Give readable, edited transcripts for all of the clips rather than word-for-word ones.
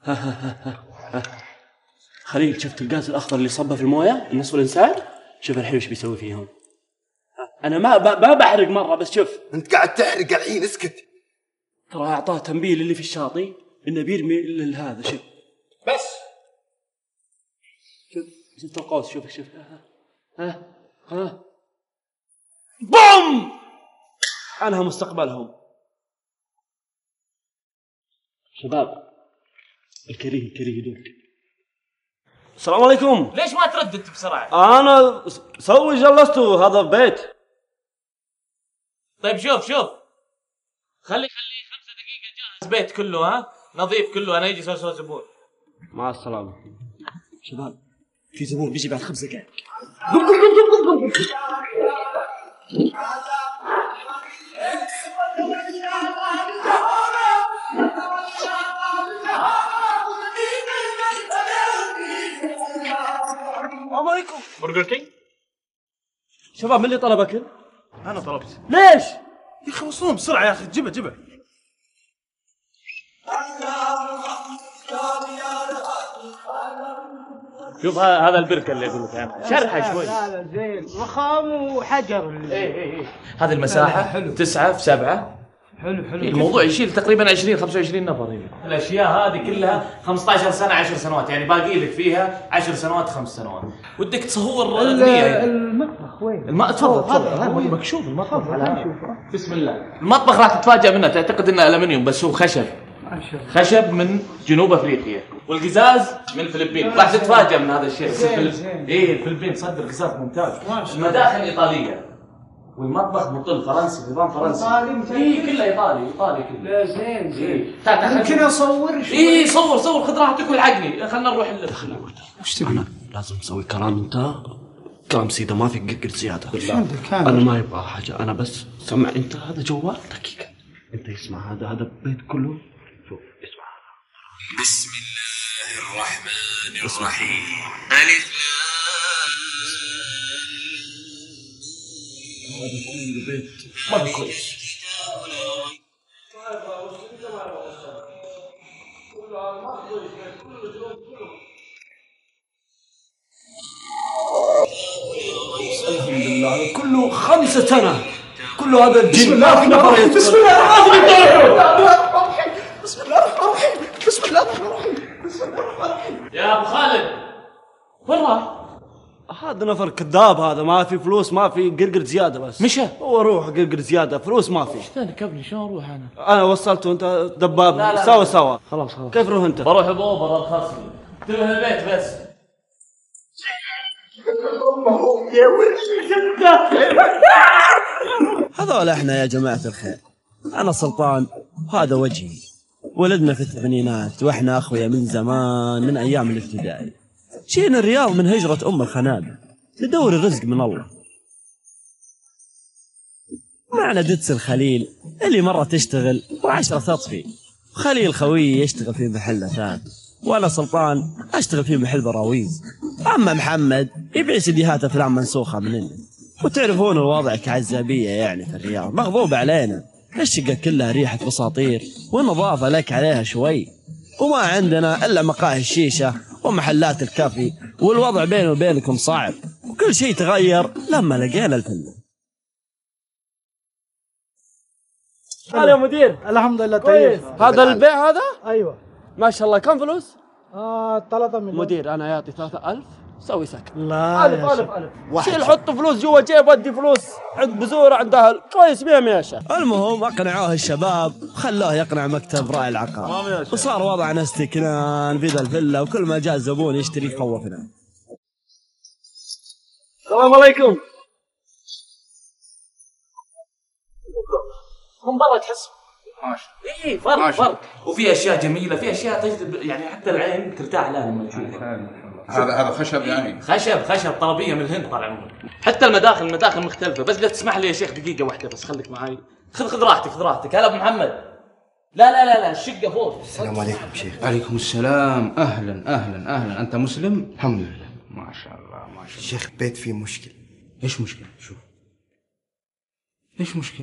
خليل، شفت الغاز الأخضر اللي صبه في الموية النصف الإنسان؟ شوف الحين وش بيسوي فيهم. أنا ما بحرق مرة، بس شوف. أنت قاعد تحرق الحين، اسكت. ترى أعطاه تنبيه اللي في الشاطئ إنه بيرمي لهذا. شوف بس شفت القوس. شوف بوم، عنها مستقبلهم. شباب، الكريه يدور. السلام عليكم. ليش ما تردد بسرعة؟ أنا جلسته هذا بيت. طيب شوف خلي 5 دقيقة جاهز بيت كله، ها نظيف كله. أنا يجي سوى زبون. مع السلامة. شباب، في زبون بيجي بعد 5 دقائق. السلام عليكم. برجر كينج. شباب، من اللي طلب أكل؟ أنا طلبت. ليش؟ يا أخي وصلهم بسرعة يا أخي. جبه. شوف هذا البركة اللي أقول لك عنها، شرحة شوي. لا زين، رخام وحجر. إيه. هذه المساحة 9 في 7. حلو. الموضوع يشيل تقريبا 20-25 نفر هنا. الاشياء هذه كلها 15 سنه 10 سنوات، يعني باقي لك فيها 10 سنوات 5 سنوات. ودك تصور المطبخ وين؟ تفضل. هو مكشوف المطبخ. بسم الله. المطبخ راح تتفاجأ منه، تعتقد انه ألمنيوم بس هو خشب من جنوب افريقيا، والقزاز من الفلبين. راح تتفاجأ من هذا الشيء. الفلبين تصدر قزاز ممتاز. المداخل ايطاليه، والمطبخ مطل فرنسي، نظام فرنسي. كله ايطالي كله. زين. ممكن اصور شوي؟ صور خذ راحتك والحقني. خلنا نروح وش تبي؟ أنا لازم نسوي كلام. أنت كلام سيدة، ما في قرقر زيادة. أنا ما يبغى حاجة. أنا بس سمع. أنت هذا جوال دقيقة. أنت اسمع، هذا البيت كله. شوف اسمع. بسم الله الرحمن الرحيم. ألف. هذا كله بيت ما في كويس. الحمد لله، كله 5 سنة. كله هذا الجن. بسم الله الرحمن الرحيم. يا ابو خالد وين راح؟ هذا نفر كذاب. هذا ما في فلوس، ما في قرقر زيادة. بس مشى. هو روح قرقر زيادة، فلوس ما في. ثاني كبني شلون اروح انا؟ أنا وصلته، أنت دباب. لا. سوا. خلاص. كيف روح أنت؟ بروح بأوبر ارخص لي. انتبه البيت بس. هذول احنا يا جماعة الخير. أنا سلطان وهذا وجهي. ولدنا في الثمانينات واحنا أخويا من زمان، من أيام الابتدائي. جينا الرياض من هجرة أم الخنابل ندور الرزق من الله. معنا دتس الخليل اللي مرة تشتغل و10 تطفي، وخليل خوي يشتغل في محل ثاني، وأنا سلطان أشتغل في محل براويز. أما محمد يبيع سيديهات أفلام منسوخة من النت. وتعرفون الوضع كعزابية يعني في الرياض، مغضوب علينا. الشقة كلها ريحة بساطير، والنظافة لك عليها شوي. وما عندنا إلا مقاهي الشيشة ومحلات الكافي، والوضع بيني وبينكم صعب. وكل شيء تغير لما لقينا الفيلا. يا مدير. الحمد لله كويس. هذا البيع هذا؟ ايوه. ما شاء الله. كم فلوس؟ 3 مليون. مدير، أنا يعطي 3000 سوي سكن. لا ألف. شيل حط فلوس جوا جيب، ودي فلوس عند بزور عند أهل كويس. 100 يا شيخ. المهم أقنعوه الشباب وخلوه يقنع مكتب راعي العقار، وصار وضعنا استكنان في ذا الفيلا، وكل ما جاء زبون يشتري خوفنا. السلام عليكم. من برا تحس ماشي. فرق. وفي اشياء جميله، في اشياء تجذب، يعني حتى العين ترتاح لها لما تشوفها. هذا خشب يعني. خشب طلبيه من الهند طال عمرك. حتى المداخل مختلفه. بس لا تسمح لي يا شيخ دقيقه واحده بس، خليك معاي. خذ راحتك. هلا ابو محمد. لا الشقه فوق. السلام عليكم شيخ. عليكم السلام. اهلا. انت مسلم؟ الحمد لله. ما شاء الله. شيخ بيت فيه مشكلة. ايش مشكله؟ شوف ايش مشكله.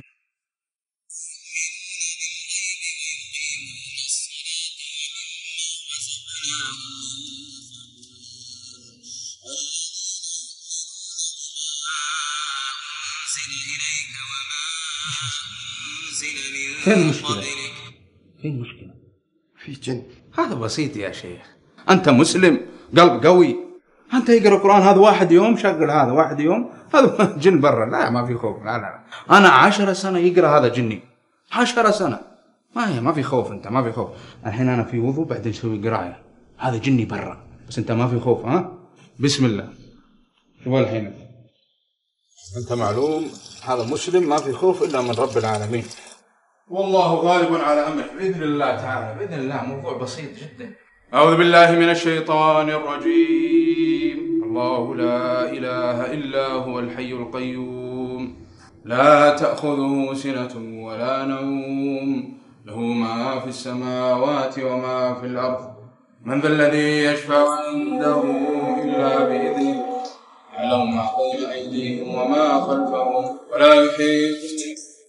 فين المشكلة؟ فين المشكلة؟ في جن. هذا بسيط يا شيخ، أنت مسلم قلب قوي، أنت يقرأ القرآن هذا واحد يوم شغل، هذا واحد يوم هذا جن برا. لا ما في خوف، لا لا لا. أنا 10 سنة يقرأ هذا جني، 10 سنة ما في خوف. أنت ما في خوف. الحين أنا في وضوء بعدين نسوي قراية، هذا جني برا، بس أنت ما في خوف. ها بسم الله. شوف الحين أنت معلوم هذا مسلم، ما في خوف إلا من رب العالمين، والله غالب على أمره بإذن الله تعالى، بإذن الله. موضوع بسيط جدا. أعوذ بالله من الشيطان الرجيم. الله لا إله إلا هو الحي القيوم، لا تأخذه سنة ولا نوم، له ما في السماوات وما في الأرض، من ذا الذي يشفع عنده إلا بإذنه، يعلم ما بين أيديهم وما خلفهم ولا يحيطون.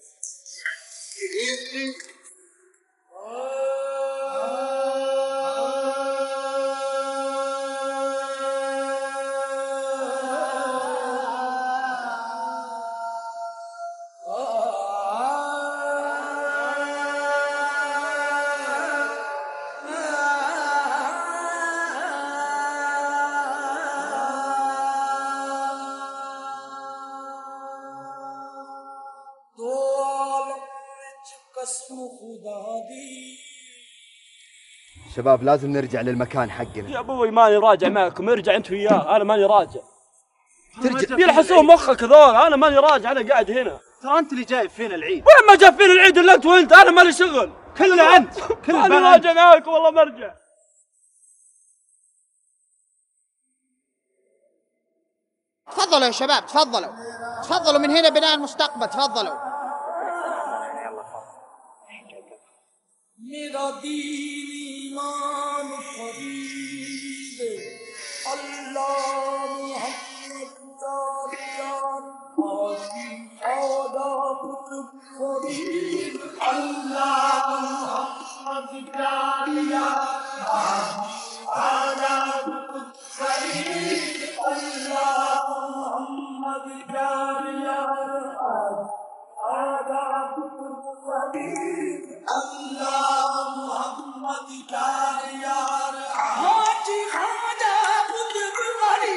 شباب لازم نرجع للمكان حقنا. يا ابوي ماني راجع معكم، ارجع انت وياه، انا ماني راجع. ترجع بيلحسون مخك هذول، انا ماني راجع، انا قاعد هنا. ترى انت اللي جايب فينا العيد. وين ما جاب فينا العيد الا انت وانت، انا مالي شغل. كله انت، ماني راجع معاكم والله ما ارجع. تفضلوا يا شباب، تفضلوا تفضلوا، من هنا بناء المستقبل، تفضلوا. मेरा दीन ईमान फरीद अल्लाह मोहम्मद जान आशी आदाब फरीद अल्लाह मोहम्मद जान आदाब फरीद अल्लाह मोहम्मद जान आदाब फरीद अल्लाह मोहम्मद यार हाजी खाजा बुदबरी।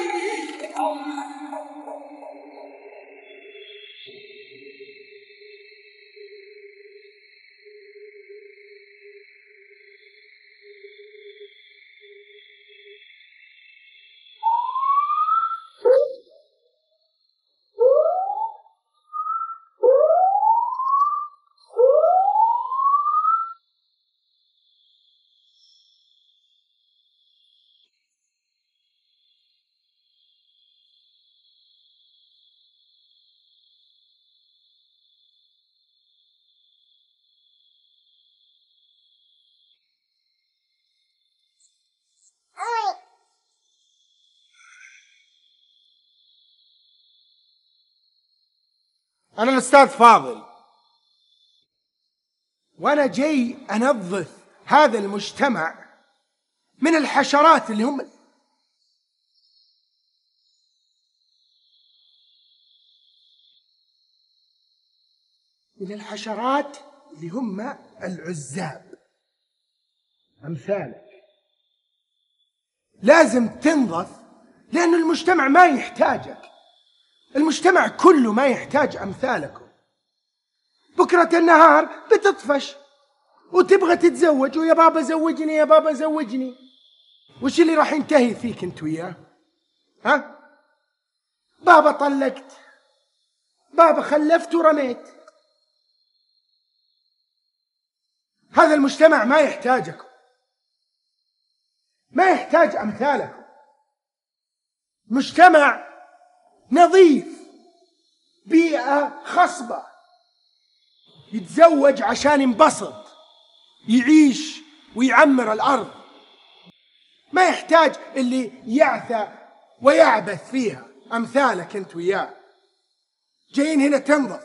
أنا الأستاذ فاضل، وأنا جاي أنظف هذا المجتمع من الحشرات اللي هم العزاب أمثالك. لازم تنظف لأن المجتمع ما يحتاجك، المجتمع كله ما يحتاج أمثالكم. بكرة النهار بتطفش وتبغى تتزوج، ويا بابا زوجني يا بابا زوجني، وش اللي راح ينتهي فيك انت وياه؟ ها؟ بابا طلقت، بابا خلفت ورميت. هذا المجتمع ما يحتاجكم، ما يحتاج أمثالكم. مجتمع نظيف، بيئة خصبة، يتزوج عشان ينبسط، يعيش ويعمر الأرض، ما يحتاج اللي يعثى ويعبث فيها أمثالك أنت وياه. جايين هنا تنظف،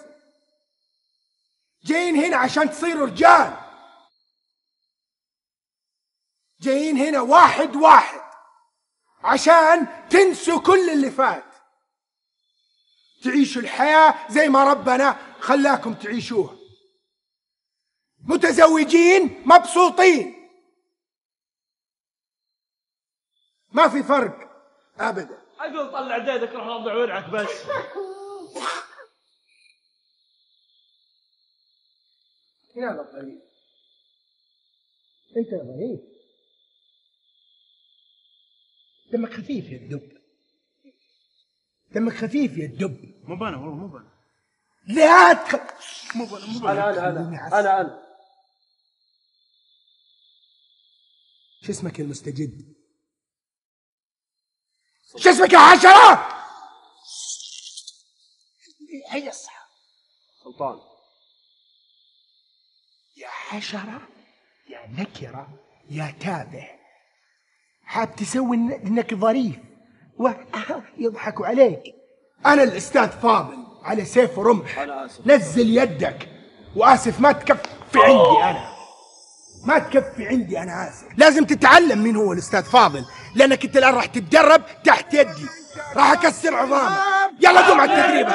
جايين هنا عشان تصيروا رجال، جايين هنا واحد واحد عشان تنسوا كل اللي فات، تعيشوا الحياة زي ما ربنا خلاكم تعيشوها، متزوجين مبسوطين، ما في فرق أبدا. أقول طلع ديدك روح نضع ورعك بس. يلا طيب انت يا ضعيف، دمك خفيف يا الدب، دمك خفيف يا الدب. مو بنا والله مو بنا. لا مو بنا. انا شو اسمك يا المستجد؟ شو اسمك يا حشرة؟ هيا اصحى. سلطان. يا حشرة يا نكرة يا تافه، حاب تسوي انك ظريف ويضحكوا عليك. انا الاستاذ فاضل على سيف ورمح. انا اسف. نزل يدك. واسف ما تكفي عندي انا، ما تكفي عندي انا اسف. لازم تتعلم مين هو الاستاذ فاضل، لانك انت الان راح تتدرب تحت يدي، راح اكسر عظامك. يلا قوم على التدريب.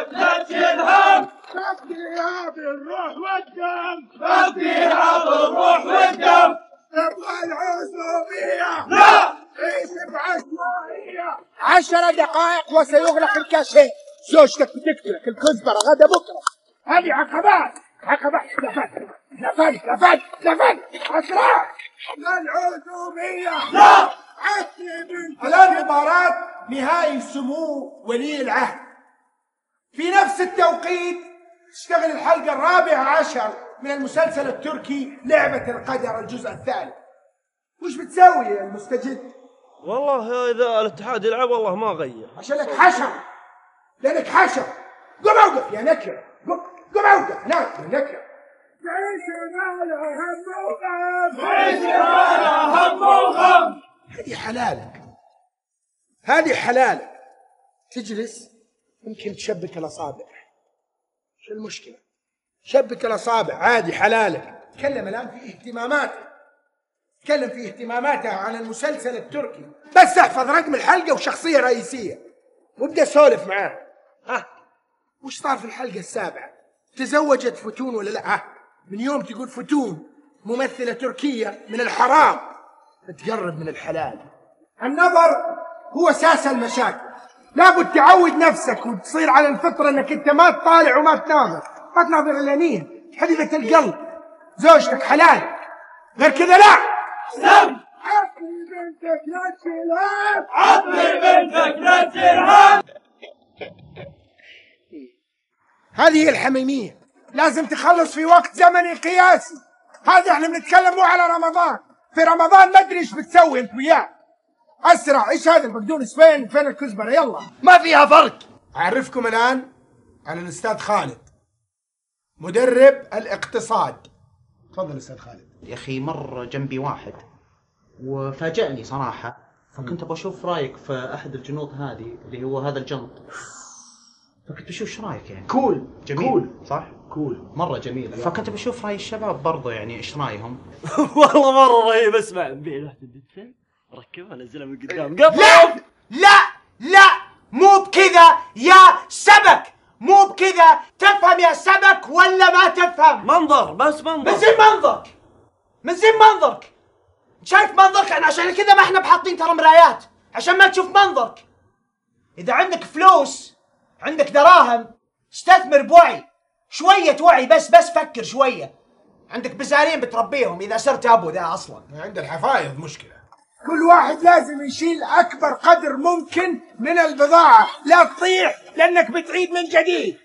فديها بالروح والدم، فديها بالروح والدم، ابغى العزوبية لا عيش بعشوائية. 10 دقائق وسيغلق الكاشيه. زوجتك بتقتلك، الكزبرة غدا بكرة. هذه عقبات لفت أسرع. العزوبية لا. الآن مباراة نهائي سمو ولي العهد. في نفس التوقيت تشتغل الحلقة 14 من المسلسل التركي لعبة القدر الجزء الثالث. وش بتسوي يا المستجد؟ والله إذا الاتحاد يلعب والله ما غير. عشانك حشر، لأنك حشر. قم أوقف يا نكرة، قم أوقف هناك يا نكرة. هذه حلالك، هذه حلالك. تجلس يمكن تشبك الأصابع، شو المشكلة؟ شبك الأصابع عادي حلالك. تكلم الآن في اهتماماتك، تكلم في اهتماماتها عن المسلسل التركي. بس احفظ رقم الحلقة وشخصية رئيسية وابدأ سولف معاه. وش صار في الحلقة 7؟ تزوجت فتون ولا لا؟ من يوم تقول فتون ممثلة تركية من الحرام تقرب من الحلال. النظر هو أساس المشاكل. لابد تعود نفسك وتصير على الفطرة انك انت ما تطالع وما تناظر، ما تناظر اليمين حبيبة القلب. زوجتك حلال، غير كذا لا. سم عطني بنتك لا تشيلها، عطني بنتك لا تشيلها. هذه هي الحميمية، لازم تخلص في وقت زمني قياسي. هذا احنا بنتكلم مو على رمضان. في رمضان ما ادري ايش بتسوي انت وياه. اسرع، ايش هذا البقدونس؟ فين الكزبره؟ يلا ما فيها فرق. اعرفكم الان على الاستاذ خالد مدرب الاقتصاد. تفضل استاذ خالد. يا اخي مر جنبي واحد وفاجأني صراحه، فكنت ابغى اشوف رايك في احد الجنوط هذه اللي هو هذا الجنط، فكنت بشوف ايش رايك يعني. كول جميل كول. صح؟ كول مره جميل. فكنت بشوف راي الشباب برضو يعني ايش رايهم. والله مرة رهيب. اسمع نبيع واحد الدتين ركبها نزلها من قدام. لا مو بكذا يا سبك، مو بكذا. تفهم يا سبك ولا ما تفهم؟ منظر بس منظر. من زين منظرك. شايف منظرك؟ احنا عشان كذا ما احنا بحاطين ترى مرايات عشان ما تشوف منظرك. اذا عندك فلوس، عندك دراهم، استثمر بوعي، شوية وعي بس فكر شوية. عندك بزارين بتربيهم إذا صرت أبو ذا أصلا. عند الحفايض مشكلة. كل واحد لازم يشيل أكبر قدر ممكن من البضاعة، لا تطيح لأنك بتعيد من جديد.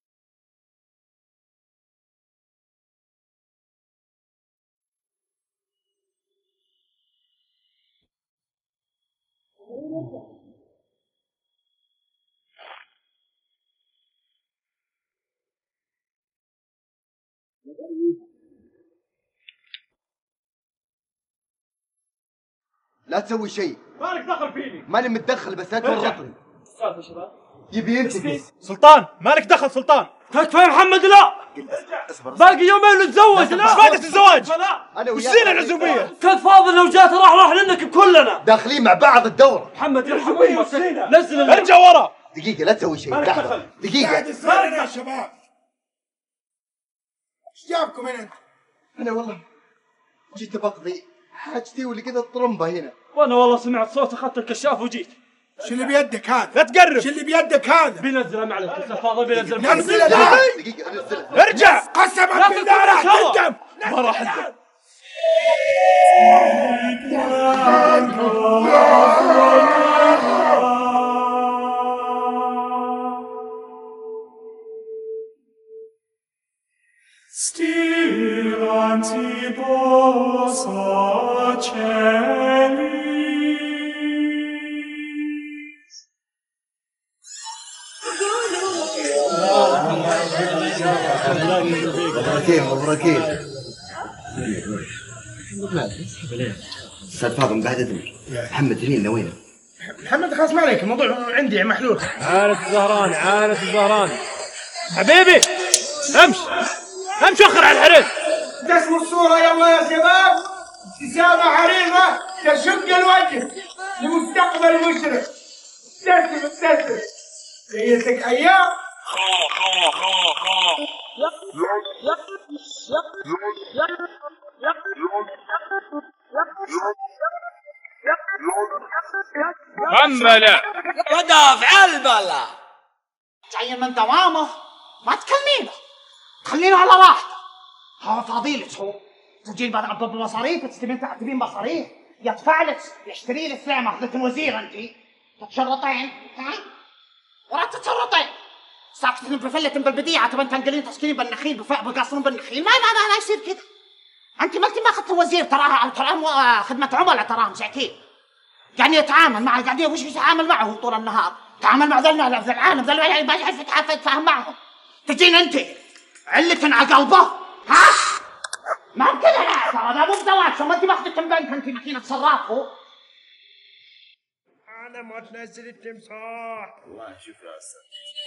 لا تسوي شيء. مالك دخل فيني؟ ماني متدخل بس لا تورطني. صار يا شباب. يبي ينتقص. سلطان مالك دخل. سلطان تكفى يا محمد لا. اصبر باقي يومين نتزوج. لا ايش فائدة الزواج؟ انا وش وياك زين العزوبية؟ كان فاضل لو جات راح لانك كلنا. داخلين مع بعض الدورة. محمد يرحم امك نزل ارجع ورا. دقيقة لا تسوي شيء. لحظة دقيقة. يا شباب ايش جابكم هنا؟ انا والله جيت بقضي حاجتي ولقيت الطرمبة هنا. وانا والله سمعت صوت اخذت الكشاف وجيت. شو اللي بيدك هذا؟ لا تقرب. شو اللي بيدك هذا؟ بينزلها معلش فاضي بينزل. نزلها. دقيقة انزلها. ارجع. قسما بالله راح تندم. ما راح أندم. مبروكين. استاذ فاضل مبهدلني. محمد جميل وينه؟ محمد خلاص ما عليك الموضوع عندي محلول. عانة الزهران عانة الزهران حبيبي امشي وخر على الحريم. تسموا الصورة يلا يا شباب. ابتسامة عريضة تشق الوجه لمستقبل مشرق. ابتسم جيتك ايام. حمله ودف علبلة جاي من دوامه ما تكلمينه خلينه على راحته. هو فاضيلك هو تجين بعد عبد المصاريف تستبين تعتبين مصاريف يدفع لك يشتري لك سلعة ماخذة الوزير انت تتشرطين ها ولا تتشرطين ساكتين بفلة بالبديعة تبين تنقلين تسكين بالنخيل بقاصرون بالنخيل ما يصير كذا. انت ما اخذت الوزير تراها خدمة عملاء تراهم ساعتين يعني يتعامل مع قاعدين وش يتعامل معه طول النهار. تعامل مع ذا العالم ذا يعني ما يعرف يتفاهم معهم. تجين انت علة على قلبه ها ما كذا. لا ترى هذا مو بزواج ثم انت ماخذة بنك انت ماكينة صرافه. انا ما تنزل التمساح. والله شوف يا استاذ